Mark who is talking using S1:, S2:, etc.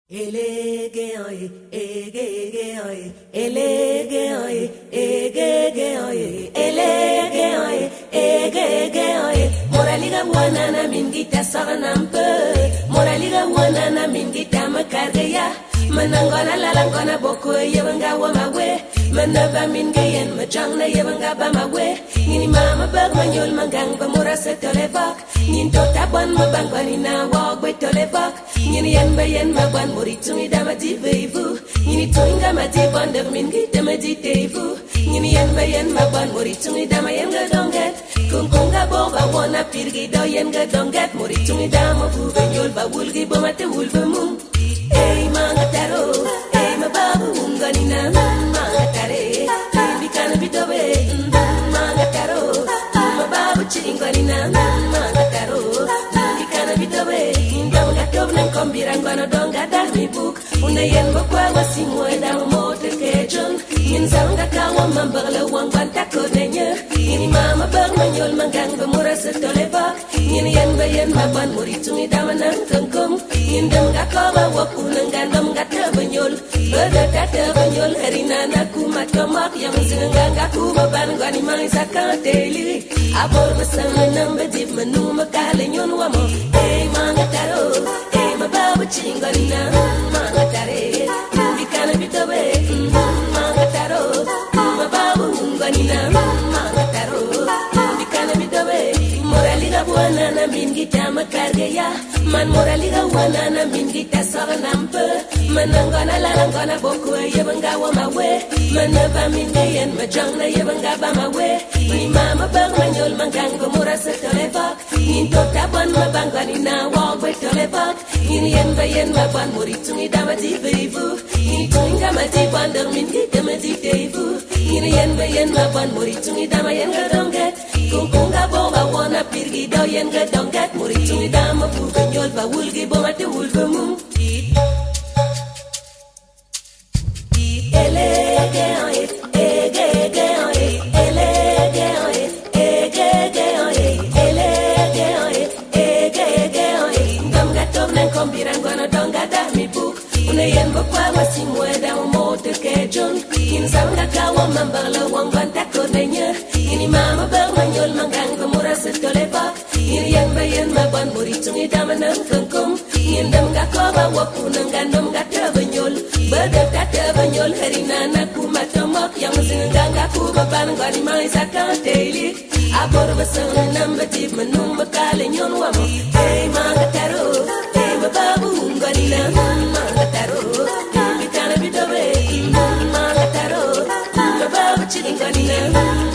S1: Elege oye, ege oye, elege oye, ege oye, elege oye, ege oye. Moraliga wanana mingita saranampe, moraliga wanana mingita makargaya. Manangona lalangona boko yebanga wamawe, manava mingayen majangna yebanga bamawe. Nini mama bag manyol mangang bamurasa tolevak, nin tota bon mabangwani na wagwe tolevak. Nini yan bayan magwan moritungi damati veivu, nini toinga mati bonder mingi damati teivu. Nini yan bayan magwan moritungi damayen gadonget, kunkunga boba wana pirgi doyen gadonget moritungi damavu benyol ba wulgi bomate wulbemum. Hey mangataro, hey mababu unganina mangatare, bikana bitobe mangataro, mababu chinganina mangataro, bikana bitobe indam gatob nan kombiran gwana donga dami buk, unayen bakwa wasimweda mote kejon, yin zanga kawa mambagla wangwan takodenya, yini mama bag manyol mangang bamurasa tolebak, yini yan bayan maban moritungi damanan kangkum, indam gakoba wapunang gandam gata banyol, bergata banyol harina naku matamak yang sengang gaku baban gwani mangisa teli, abor bersama nang bedip menu makalenyon wamo, hey mangataro, hey mababu chingalina mangatare, bikana bitobe mangataro, mababu unganina mangataro, bikana bitobe, moraliga buana na mingita makargaya, man moraliga buana na mingita saranampe, manangona lalangona boko yebanga wamawe, manava mingayen majangna yebanga bamawe, ni mama bag manyol mangang bamurasa tolevak, nin tota bon mabangani na wagwe tolevak, nin yen bayen maban moritungi damati veivu, nin toinga mati bander mingi damati teivu, nin yen bayen maban moritungi damayen gadonget, kunkunga boba wana pirgi doyen gadonget moritungi damavu benyol ba wulgi bomate wulbemum. Elege oye, ege oye, elege oye, ege oye, elege oye, ege oye. Ngam gatob nan kombiran gwana donga dami buk, unayen bakwa wasimweda umote kejon, yin zanga kawa mambagla wangwan takodenya, yini mama bag manyol mangang bamurasa tolevak, yini yan bayan maban moritungi damanan kangkum, yin dam gakoba wapunang gandam gata banyol, bergata banyol harina naku matamak yang sengang gaku baban gwani mangisa teli, abor bersama nam bedip menu makalenyon wamo, hey mangataro, hey mababu unganina mangataro, bikana bitobe mangataro, mababu chinganina